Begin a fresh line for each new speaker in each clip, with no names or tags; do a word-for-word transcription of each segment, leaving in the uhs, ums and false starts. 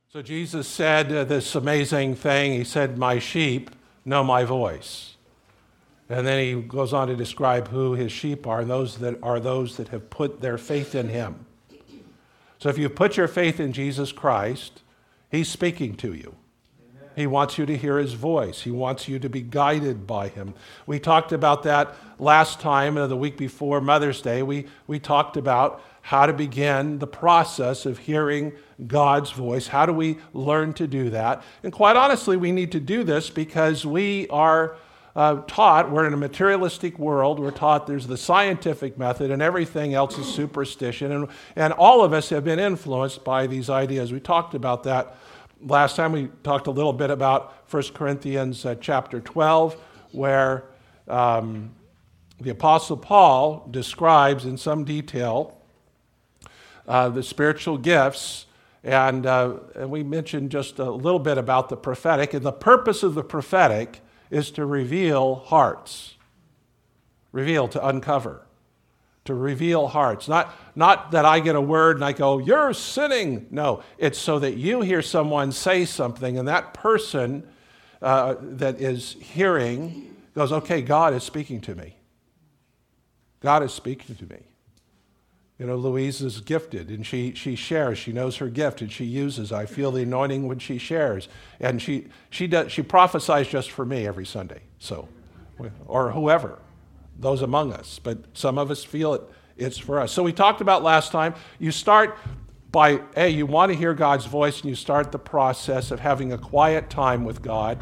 So Jesus said uh, this amazing thing. He said, "My sheep know my voice." And then he goes on to describe who his sheep are, and those that are those that have put their faith in him. So if you put your faith in Jesus Christ, he's speaking to you. He wants you to hear his voice. He wants you to be guided by him. We talked about that last time, uh, the week before Mother's Day. We, we talked about how to begin the process of hearing God's voice. How do we learn to do that? And quite honestly, we need to do this because we are uh, taught, we're in a materialistic world, we're taught there's the scientific method and everything else is superstition. And, and all of us have been influenced by these ideas. We talked about that last time. We talked a little bit about First Corinthians uh, chapter twelve, where um, the Apostle Paul describes in some detail uh, the spiritual gifts, and, uh, and we mentioned just a little bit about the prophetic. And the purpose of the prophetic is to reveal hearts, reveal, to uncover, to reveal hearts. Not, not that I get a word and I go, "You're sinning." No, it's so that you hear someone say something and that person uh, that is hearing goes, "Okay, God is speaking to me. God is speaking to me." You know, Louise is gifted and she, she shares. She knows her gift and she uses. I feel the anointing when she shares. And she, she, does, she prophesies just for me every Sunday, so, or whoever. Those among us, but some of us feel it, it's for us. So we talked about last time, you start by, A, you want to hear God's voice, and you start the process of having a quiet time with God.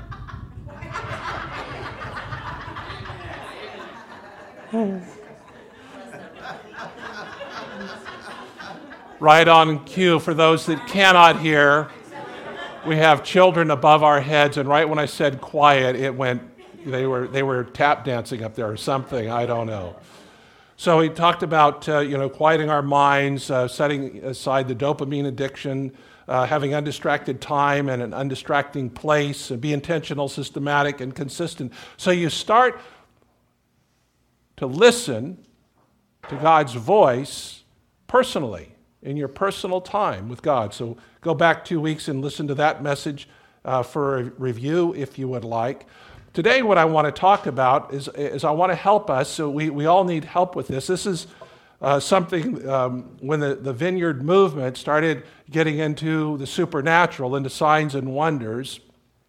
Right on cue for those that cannot hear. We have children above our heads, and right when I said quiet, it went, They were they were tap dancing up there or something, I don't know. So he talked about uh, you know quieting our minds, uh, setting aside the dopamine addiction, uh, having undistracted time and an undistracting place, and be intentional, systematic, and consistent. So you start to listen to God's voice personally in your personal time with God. So go back two weeks and listen to that message uh, for a review if you would like. Today, what I want to talk about is, is I want to help us, so we, we all need help with this. This is uh, something, um, when the, the Vineyard movement started getting into the supernatural, into signs and wonders,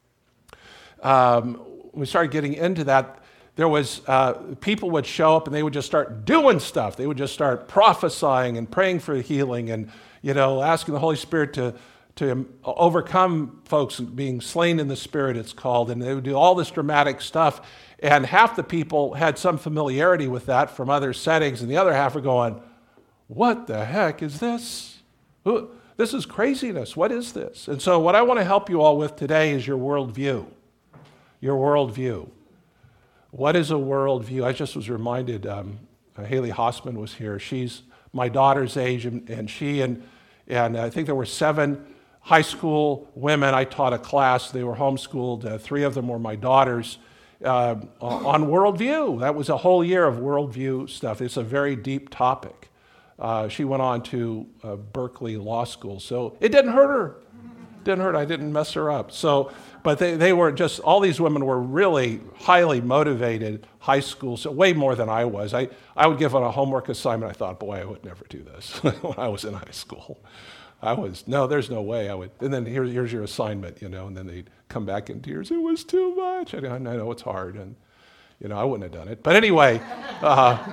um, we started getting into that, there was, uh, people would show up and they would just start doing stuff. They would just start prophesying and praying for healing and, you know, asking the Holy Spirit to to overcome folks being slain in the Spirit, it's called, and they would do all this dramatic stuff, and half the people had some familiarity with that from other settings, and the other half are going, "What the heck is this? This is craziness. What is this?" And so what I want to help you all with today is your worldview. Your worldview. What is a worldview? I just was reminded, um, Haley Hossman was here. She's my daughter's age, and, and she and, and I think there were seven high school women. I taught a class. They were homeschooled. Uh, three of them were my daughters uh, on worldview. That was a whole year of worldview stuff. It's a very deep topic. Uh, she went on to uh, Berkeley Law School, so it didn't hurt her. Didn't hurt. I didn't mess her up. So, but they, they were just, all these women were really highly motivated high school, so way more than I was. I, I would give on a homework assignment. I thought, boy, I would never do this when I was in high school. I was, no, there's no way I would. And then here, here's your assignment, you know, and then they'd come back in tears. It was too much. I, I know it's hard, and, you know, I wouldn't have done it. But anyway, uh,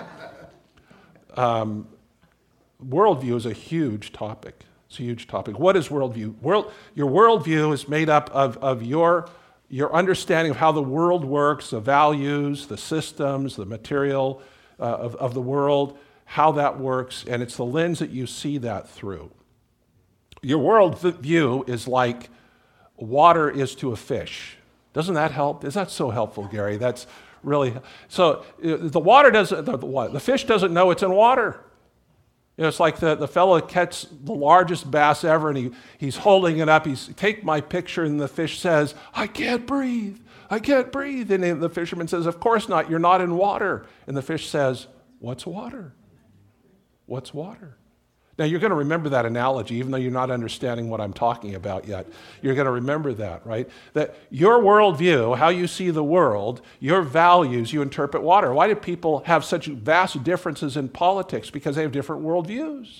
um, worldview is a huge topic. It's a huge topic. What is worldview? World, your worldview is made up of, of your, your understanding of how the world works, the values, the systems, the material uh, of, of the world, how that works, and it's the lens that you see that through. Your worldview is like water is to a fish. Doesn't that help? Is that so helpful, Gary? That's really, so the water doesn't, the, what, the fish doesn't know it's in water. You know, it's like the, the fellow catches the largest bass ever, and he, he's holding it up. He's, take my picture, and the fish says, "I can't breathe. I can't breathe." And the fisherman says, "Of course not. You're not in water." And the fish says, "What's water? What's water?" Now, you're going to remember that analogy, even though you're not understanding what I'm talking about yet. You're going to remember that, right? That your worldview, how you see the world, your values, you interpret water. Why do people have such vast differences in politics? Because they have different worldviews.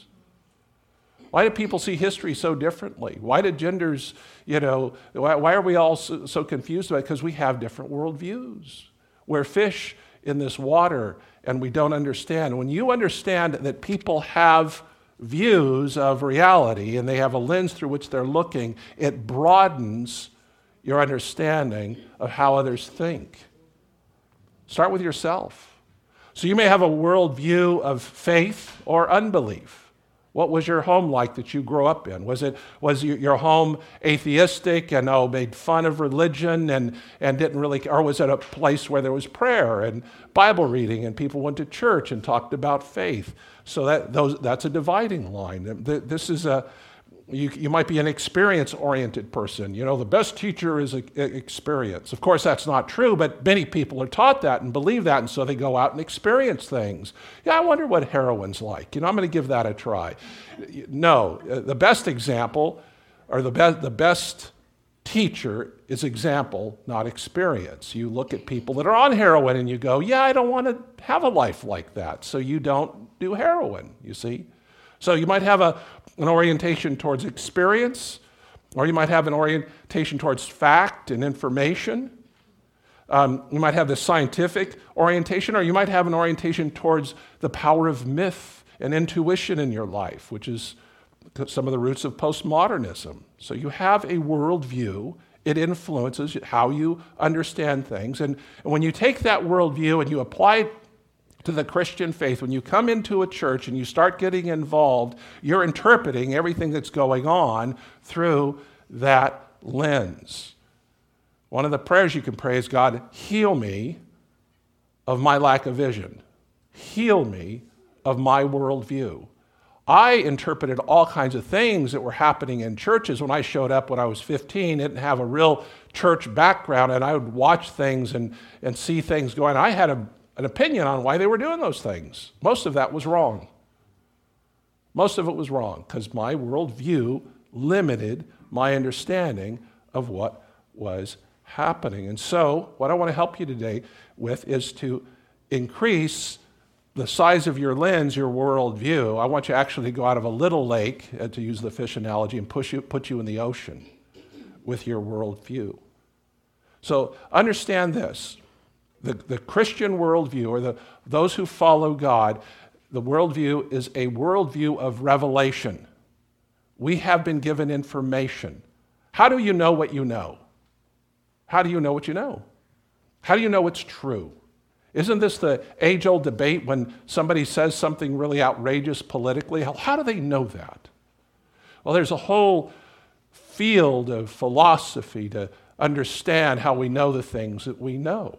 Why do people see history so differently? Why do genders, you know, why, why are we all so, so confused about it? Because we have different worldviews. We're fish in this water, and we don't understand. When you understand that people have views of reality and they have a lens through which they're looking, it broadens your understanding of how others think. Start with yourself. So you may have a worldview of faith or unbelief. What was your home like that you grew up in? Was it was your home atheistic and oh made fun of religion and and didn't really, or was it a place where there was prayer and Bible reading and people went to church and talked about faith? So that those that's a dividing line. This is a you you might be an experience-oriented person. You know, the best teacher is a, a experience. Of course, that's not true, but many people are taught that and believe that, and so they go out and experience things. Yeah, I wonder what heroin's like. You know, I'm going to give that a try. No, the best example, or the best the best teacher is example, not experience. You look at people that are on heroin and you go, yeah, I don't want to have a life like that, so you don't do heroin, you see? So you might have a, an orientation towards experience, or you might have an orientation towards fact and information. Um, you might have the scientific orientation, or you might have an orientation towards the power of myth and intuition in your life, which is some of the roots of postmodernism. So you have a worldview. It influences how you understand things. And, and when you take that worldview and you apply it to the Christian faith, when you come into a church and you start getting involved, you're interpreting everything that's going on through that lens. One of the prayers you can pray is, God, heal me of my lack of vision. Heal me of my worldview. I interpreted all kinds of things that were happening in churches when I showed up when I was fifteen, didn't have a real church background, and I would watch things and, and see things going. I had a an opinion on why they were doing those things. Most of that was wrong. Most of it was wrong because my worldview limited my understanding of what was happening. And so what I want to help you today with is to increase the size of your lens, your worldview. I want you actually to go out of a little lake, uh, to use the fish analogy, and push you, put you in the ocean with your worldview. So understand this. The, the Christian worldview, or the, those who follow God, the worldview is a worldview of revelation. We have been given information. How do you know what you know? How do you know what you know? How do you know it's true? Isn't this the age-old debate when somebody says something really outrageous politically? How, how do they know that? Well, there's a whole field of philosophy to understand how we know the things that we know.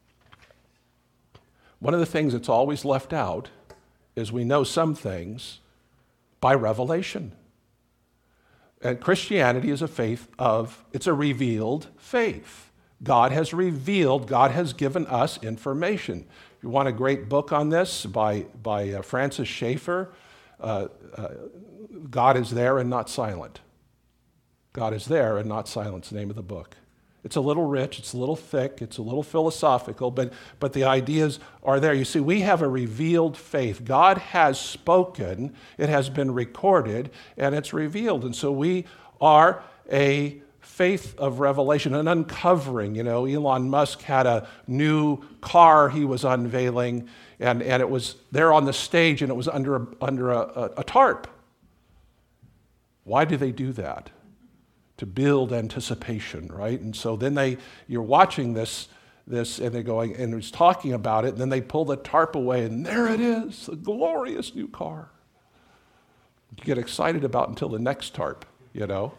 One of the things that's always left out is we know some things by revelation. And Christianity is a faith of, it's a revealed faith. God has revealed, God has given us information. If you want a great book on this by, by uh, Francis Schaeffer, uh, uh, God is there and not silent. God is there and not silent is the name of the book. It's a little rich, it's a little thick, it's a little philosophical, but, but the ideas are there. You see, we have a revealed faith. God has spoken, it has been recorded, and it's revealed. And so we are a faith of revelation, an uncovering. You know, Elon Musk had a new car he was unveiling, and, and it was there on the stage, and it was under a, under a, a, a tarp. Why do they do that? To build anticipation, right? And so then they, you're watching this, this, and they're going, and he's talking about it, and then they pull the tarp away, and there it is, a glorious new car. You get excited about until the next tarp, you know?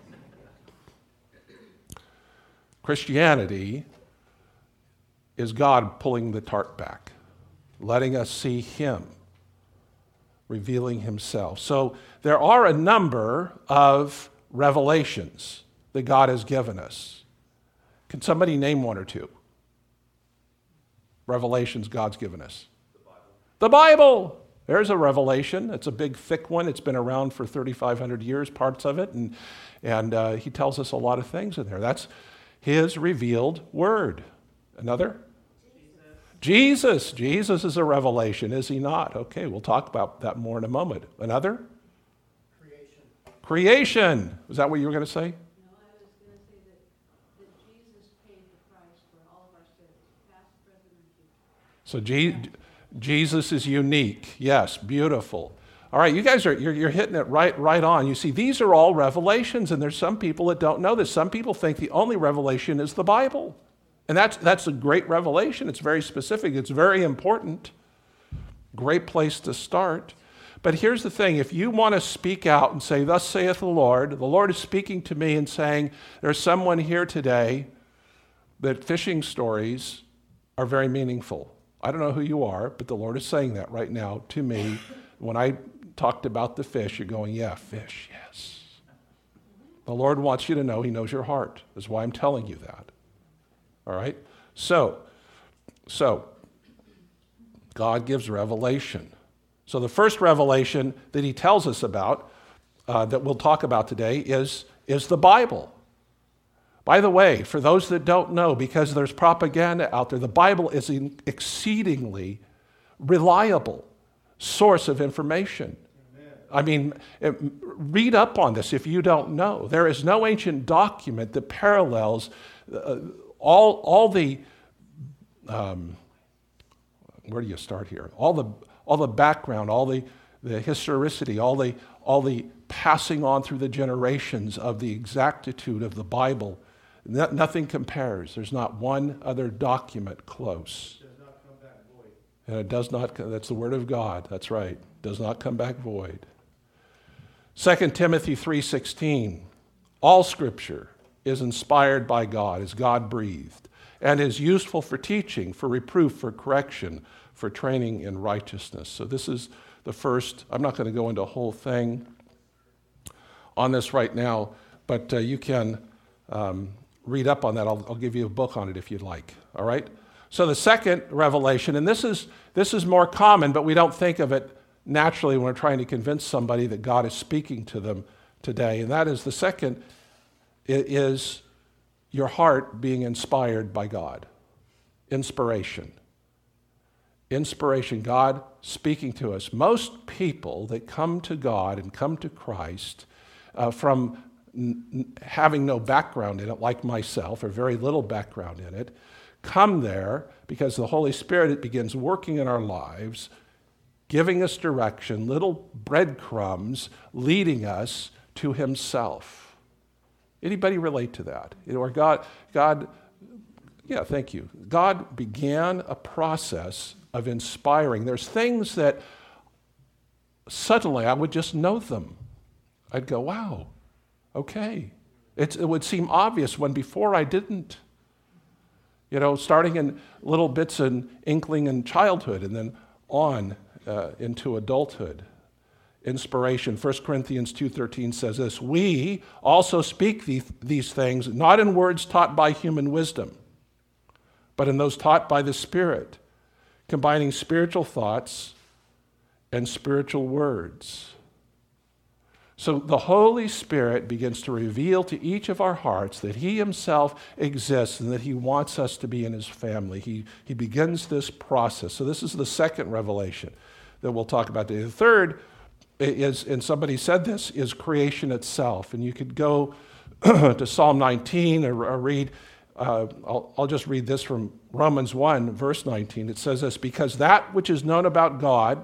Christianity is God pulling the tarp back, letting us see Him, revealing Himself. So there are a number of revelations that God has given us. Can somebody name one or two? Revelations God's given us. The Bible. The Bible. There's a revelation. It's a big, thick one. It's been around for thirty-five hundred years, parts of it, and, and uh, he tells us a lot of things in there. That's his revealed word. Another? Jesus. Jesus is a revelation, is he not? Okay, we'll talk about that more in a moment. Another?
Creation.
Creation. Was that what you were going to say?
No, I was going to say that, that Jesus paid the price for all of our sins, past, present, and future.
So Je- Jesus is unique. Yes, beautiful. All right, you guys are you're, you're hitting it right right on. You see, these are all revelations, and there's some people that don't know this. Some people think the only revelation is the Bible. And that's that's a great revelation. It's very specific. It's very important. Great place to start. But here's the thing. If you want to speak out and say, thus saith the Lord, the Lord is speaking to me and saying, there's someone here today that fishing stories are very meaningful. I don't know who you are, but the Lord is saying that right now to me. When I talked about the fish, you're going, yeah, fish, yes. The Lord wants you to know he knows your heart. That's why I'm telling you that. All right? So, so, God gives revelation. So the first revelation that he tells us about, uh, that we'll talk about today, is, is the Bible. By the way, for those that don't know, because there's propaganda out there, the Bible is an exceedingly reliable source of information. Amen. I mean, it, read up on this if you don't know. There is no ancient document that parallels uh, all, all the, um, where do you start here? All the, all the background, all the, the historicity, all the, all the passing on through the generations of the exactitude of the Bible. No, nothing compares. There's not one other document close.
It does not come back void.
And it does not, that's the word of God, that's right. Does not come back void. Second Timothy three sixteen, all scripture is inspired by God, is God-breathed, and is useful for teaching, for reproof, for correction, for training in righteousness. So this is the first. I'm not going to go into a whole thing on this right now, but uh, you can um, read up on that. I'll, I'll give you a book on it if you'd like, all right? So the second revelation, and this is, this is more common, but we don't think of it naturally when we're trying to convince somebody that God is speaking to them today, and that is the second is your heart being inspired by God. Inspiration. Inspiration, God speaking to us. Most people that come to God and come to Christ uh, from n- having no background in it, like myself, or very little background in it, come there because the Holy Spirit begins working in our lives, giving us direction, little breadcrumbs leading us to himself. Anybody relate to that? Or God, God, yeah, thank you. God began a process of inspiring. There's things that suddenly I would just know them. I'd go, wow, okay. It's, it would seem obvious when before I didn't. You know, starting in little bits and inkling in childhood and then on uh, into adulthood. Inspiration. First Corinthians two thirteen says this, we also speak these, these things not in words taught by human wisdom, but in those taught by the Spirit, combining spiritual thoughts and spiritual words. So the Holy Spirit begins to reveal to each of our hearts that he himself exists and that he wants us to be in his family. He, he begins this process. So this is the second revelation that we'll talk about today. The third is, and somebody said this, is creation itself. And you could go to Psalm nineteen or, or read, uh, I'll, I'll just read this from Romans one, verse nineteen. It says this, because that which is known about God,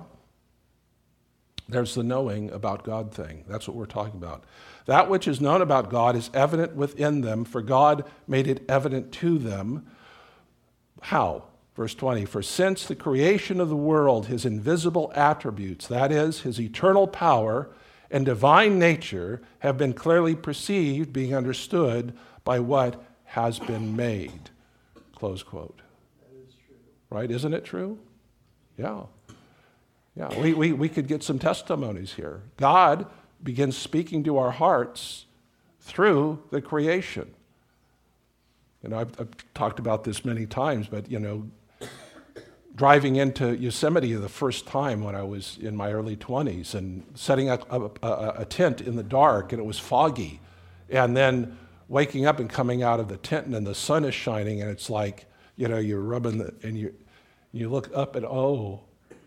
there's the knowing about God thing. That's what we're talking about. That which is known about God is evident within them, for God made it evident to them. How? Verse twenty, for since the creation of the world, his invisible attributes, that is, his eternal power and divine nature, have been clearly perceived, being understood by what has been made. Close quote.
That is true.
Right? Isn't it true? Yeah. Yeah, we, we, we could get some testimonies here. God begins speaking to our hearts through the creation. You know, I've, I've talked about this many times, but, you know, driving into Yosemite the first time when I was in my early twenties and setting up a, a, a tent in the dark, and it was foggy. And then waking up and coming out of the tent and then the sun is shining, and it's like, you know, you're rubbing the, and you, you look up and, oh,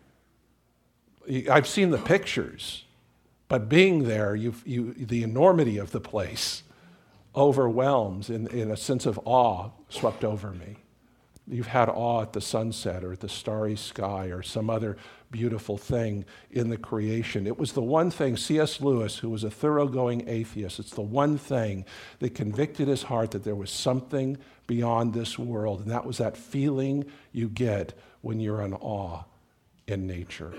I've seen the pictures, but being there, you, you, the enormity of the place overwhelms in, in a sense of awe swept over me. You've had awe at the sunset or at the starry sky or some other beautiful thing in the creation. It was the one thing, C S Lewis, who was a thoroughgoing atheist, it's the one thing that convicted his heart that there was something beyond this world, and that was that feeling you get when you're in awe in nature.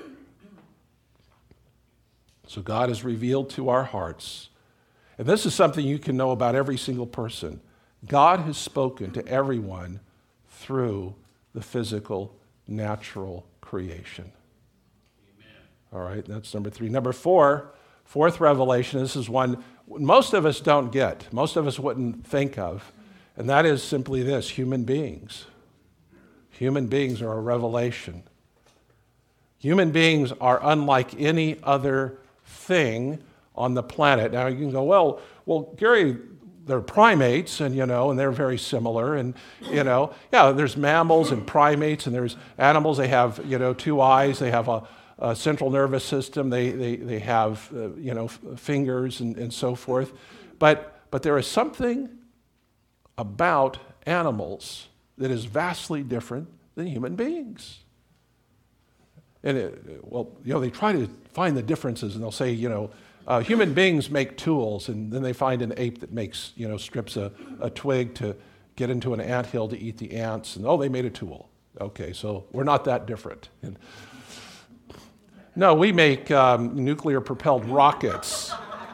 So God has revealed to our hearts, and this is something you can know about every single person. God has spoken to everyone through the physical, natural creation. Amen. All right, that's number three. Number four, fourth revelation, this is one most of us don't get, most of us wouldn't think of, and that is simply this: human beings. Human beings are a revelation. Human beings are unlike any other thing on the planet. Now you can go, well, well, Gary, they're primates, and you know, and they're very similar, and you know, yeah, there's mammals and primates, and there's animals. They have, you know, two eyes. They have a, a central nervous system. They they they have, uh, you know, f- fingers and, and so forth. But but there is something about animals that is vastly different than human beings. And it, well, you know, they try to find the differences, and they'll say, you know, uh, human beings make tools, and then they find an ape that makes, you know, strips a, a twig to get into an anthill to eat the ants, and oh, they made a tool. Okay, so we're not that different. And, no, we make um, nuclear-propelled rockets.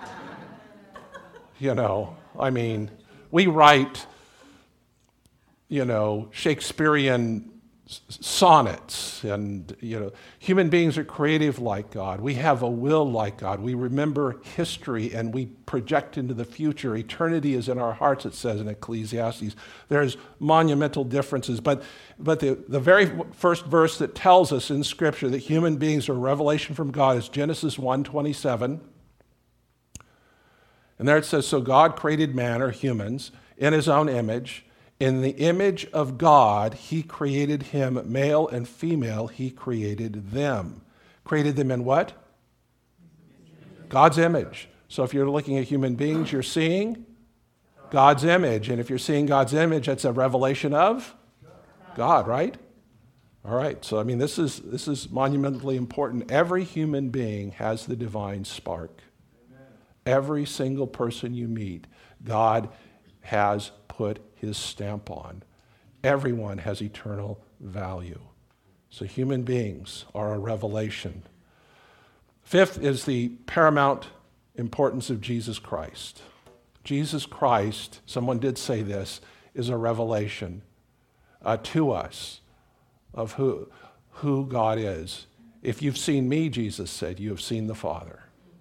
You know, I mean, we write, you know, Shakespearean sonnets, and you know, human beings are creative like God. We have a will like God. We remember history and we project into the future. Eternity is in our hearts, it says in Ecclesiastes. There's monumental differences, but but the, the very first verse that tells us in Scripture that human beings are a revelation from God is Genesis one twenty-seven. And there it says, so God created man, or humans, in his own image. In the image of God, he created him, male and female, he created them. Created them in what? God's image. So if you're looking at human beings, you're seeing God's image. And if you're seeing God's image, that's a revelation of God, right? All right. So I mean, this is this is monumentally important. Every human being has the divine spark. Every single person you meet, God has put his stamp on. Everyone has eternal value. So human beings are a revelation. Fifth is the paramount importance of Jesus Christ. Jesus Christ, someone did say this, is a revelation uh, to us of who, who God is. If you've seen me, Jesus said, you have seen the Father.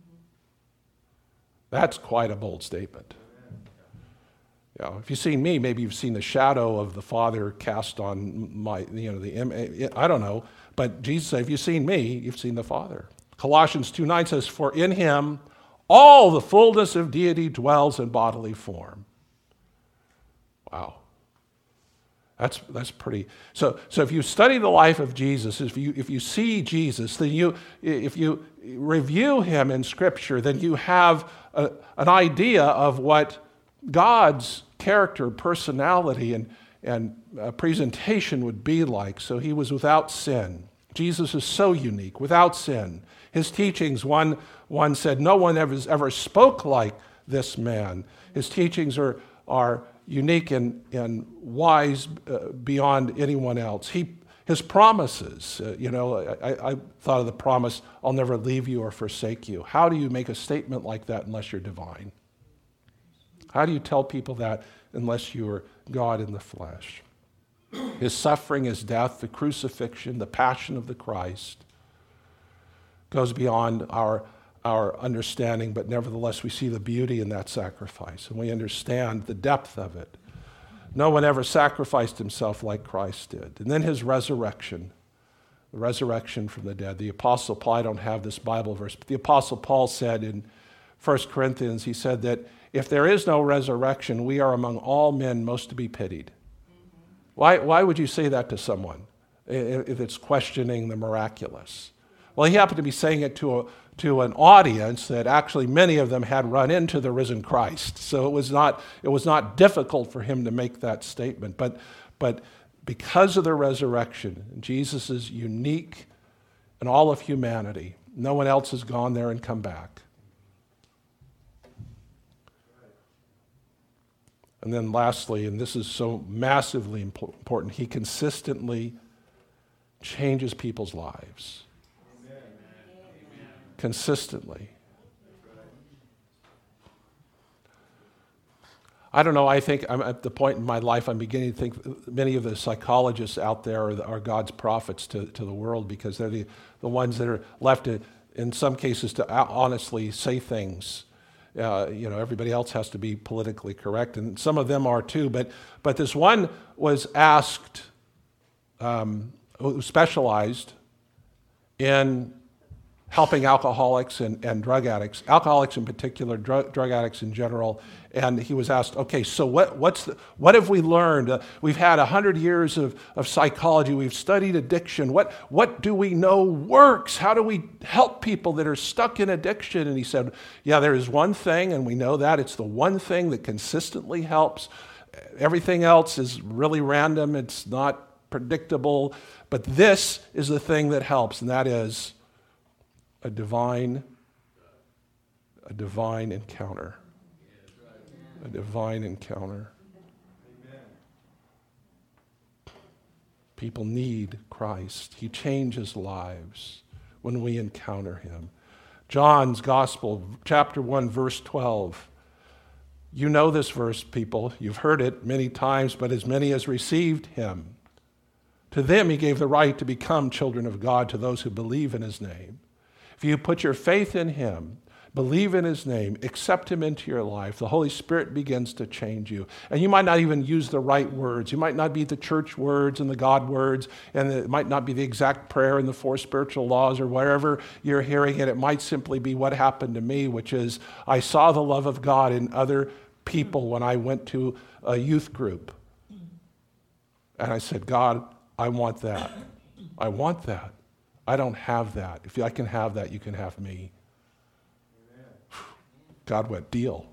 That's quite a bold statement. You know, if you've seen me, maybe you've seen the shadow of the Father cast on my, you know, the, I don't know. But Jesus said, if you've seen me, you've seen the Father. Colossians two nine says, for in him all the fullness of deity dwells in bodily form. Wow. That's that's pretty. So so if you study the life of Jesus, if you if you see Jesus, then you if you review him in Scripture, then you have a, an idea of what God's character, personality, and, and uh, presentation would be like. So he was without sin. Jesus is so unique, without sin. His teachings, one, one said, no one ever, ever spoke like this man. His teachings are, are unique and, and wise uh, beyond anyone else. He, his promises, uh, you know, I, I thought of the promise, I'll never leave you or forsake you. How do you make a statement like that unless you're divine? How do you tell people that unless you are God in the flesh? His suffering, his death, the crucifixion, the passion of the Christ goes beyond our, our understanding, but nevertheless we see the beauty in that sacrifice, and we understand the depth of it. No one ever sacrificed himself like Christ did. And then his resurrection. the resurrection from the dead. The Apostle Paul, I don't have this Bible verse, but the Apostle Paul said in First Corinthians, he said that if there is no resurrection, we are among all men most to be pitied. Why, why would you say that to someone if it's questioning the miraculous? Well, he happened to be saying it to a, to an audience that actually many of them had run into the risen Christ. So it was not, it was not difficult for him to make that statement. But, but because of the resurrection, Jesus is unique in all of humanity. No one else has gone there and come back. And then lastly, and this is so massively important, he consistently changes people's lives. Amen. Consistently. I don't know, I think I'm at the point in my life I'm beginning to think many of the psychologists out there are, are God's prophets to, to the world, because they're the, the ones that are left to, in some cases, to honestly say things. Uh, you know, everybody else has to be politically correct, and some of them are too. But but this one was asked, um, who specialized in helping alcoholics and, and drug addicts, alcoholics in particular, drug, drug addicts in general. And he was asked, okay, so what what's the, what have we learned? Uh, we've had a hundred years of, of psychology. We've studied addiction. What what do we know works? How do we help people that are stuck in addiction? And he said, yeah, there is one thing, and we know that. It's the one thing that consistently helps. Everything else is really random. It's not predictable. But this is the thing that helps, and that is a divine, a divine encounter. A divine encounter. Amen. People need Christ. He changes lives when we encounter him. John's Gospel, chapter one, verse twelve. You know this verse, people. You've heard it many times, but as many as received him, to them he gave the right to become children of God, to those who believe in his name. If you put your faith in him, believe in his name, accept him into your life, the Holy Spirit begins to change you. And you might not even use the right words. You might not be the church words and the God words, and it might not be the exact prayer and the four spiritual laws or wherever you're hearing it. It might simply be what happened to me, which is I saw the love of God in other people when I went to a youth group. And I said, God, I want that. I want that. I don't have that. If I can have that, you can have me. God went, deal.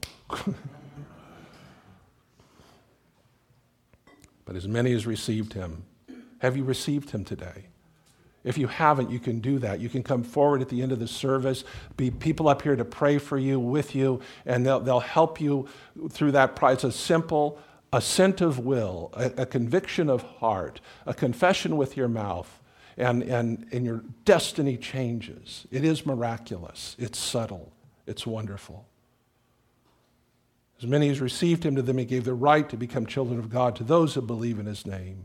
But as many as received him, have you received him today? If you haven't, you can do that. You can come forward at the end of the service, be people up here to pray for you, with you, and they'll, they'll help you through that process. It's a simple assent of will, a, a conviction of heart, a confession with your mouth, and, and, and your destiny changes. It is miraculous. It's subtle. It's wonderful. As many as received him, to them he gave the right to become children of God, to those who believe in his name.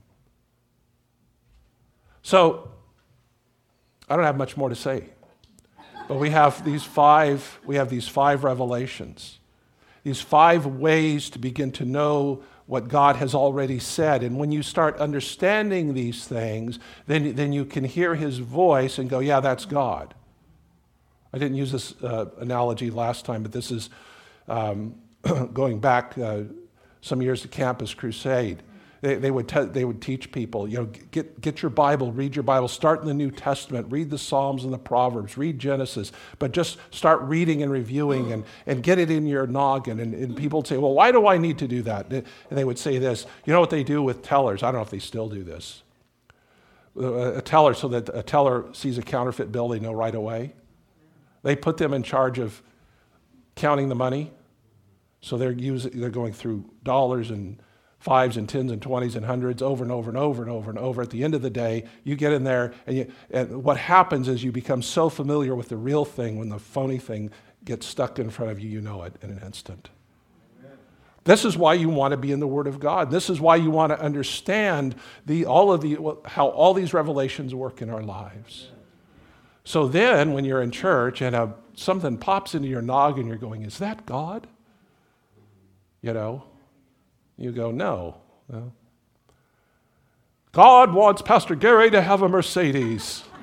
So, I don't have much more to say. But we have these five, we have these five revelations. These five ways to begin to know what God has already said. And when you start understanding these things, then, then you can hear his voice and go, yeah, that's God. I didn't use this uh, analogy last time, but this is um, going back uh, some years to Campus Crusade. They, they would te- they would teach people, you know, get get your Bible, read your Bible, start in the New Testament, read the Psalms and the Proverbs, read Genesis, but just start reading and reviewing and, and get it in your noggin. And, and people would say, well, why do I need to do that? And they would say this, you know what they do with tellers? I don't know if they still do this. A teller, so that a teller sees a counterfeit bill, they know right away. They put them in charge of counting the money. So they're using, they're going through dollars and fives and tens and twenties and hundreds over and over and over and over and over. At the end of the day, you get in there, and, you, and what happens is you become so familiar with the real thing, when the phony thing gets stuck in front of you, you know it in an instant. Amen. This is why you want to be in the Word of God. This is why you want to understand the all of the how all these revelations work in our lives. Amen. So then, when you're in church and a, something pops into your noggin, you're going, "Is that God?" You know. You go, no. no. God wants Pastor Gary to have a Mercedes.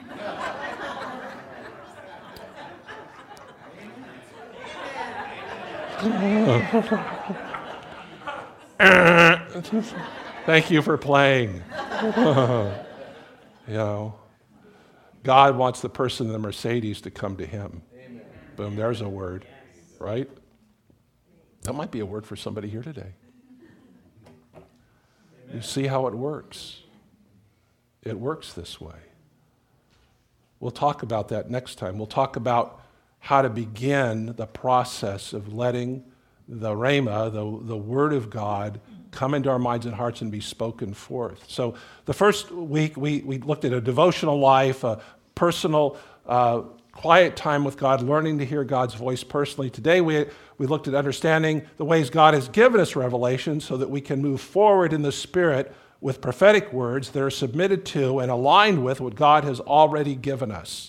Thank you for playing. You know, God wants the person in the Mercedes to come to him. Amen. Boom, there's a word, right? That might be a word for somebody here today. Amen. You see how it works. It works this way. We'll talk about that next time. We'll talk about how to begin the process of letting the Rhema, the, the Word of God, come into our minds and hearts and be spoken forth. So the first week, we, we looked at a devotional life, a personal, uh, quiet time with God, learning to hear God's voice personally. Today, we, we looked at understanding the ways God has given us revelation so that we can move forward in the Spirit with prophetic words that are submitted to and aligned with what God has already given us.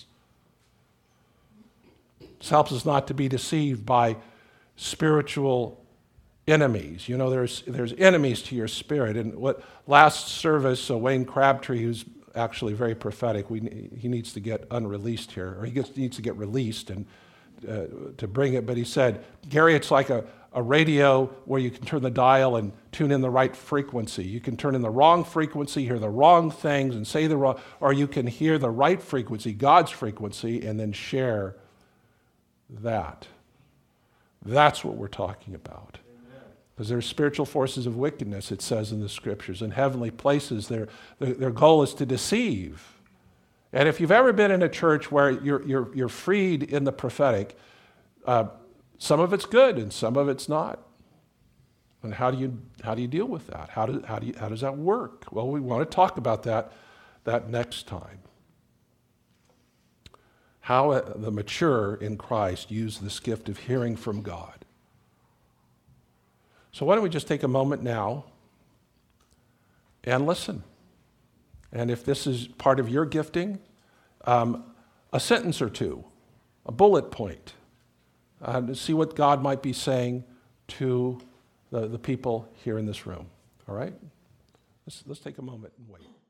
This helps us not to be deceived by spiritual enemies. You know, there's there's enemies to your spirit. And what last service, so Wayne Crabtree, who's actually very prophetic, we he needs to get unreleased here, or he gets, needs to get released and uh, to bring it. But he said, Gary, it's like a, a radio where you can turn the dial and tune in the right frequency. You can turn in the wrong frequency, hear the wrong things, and say the wrong, or you can hear the right frequency, God's frequency, and then share that. That's what we're talking about. Because there are spiritual forces of wickedness, it says in the Scriptures, in heavenly places. Their, their, their goal is to deceive. And if you've ever been in a church where you're, you're, you're freed in the prophetic, uh, some of it's good and some of it's not. And how do you, how do you deal with that? How, do, how, do you, how does that work? Well, we want to talk about that, that next time. How uh, the mature in Christ use this gift of hearing from God. So why don't we just take a moment now and listen. And if this is part of your gifting, um, a sentence or two, a bullet point, uh, to see what God might be saying to the, the people here in this room. All right? Let's, let's take a moment and wait.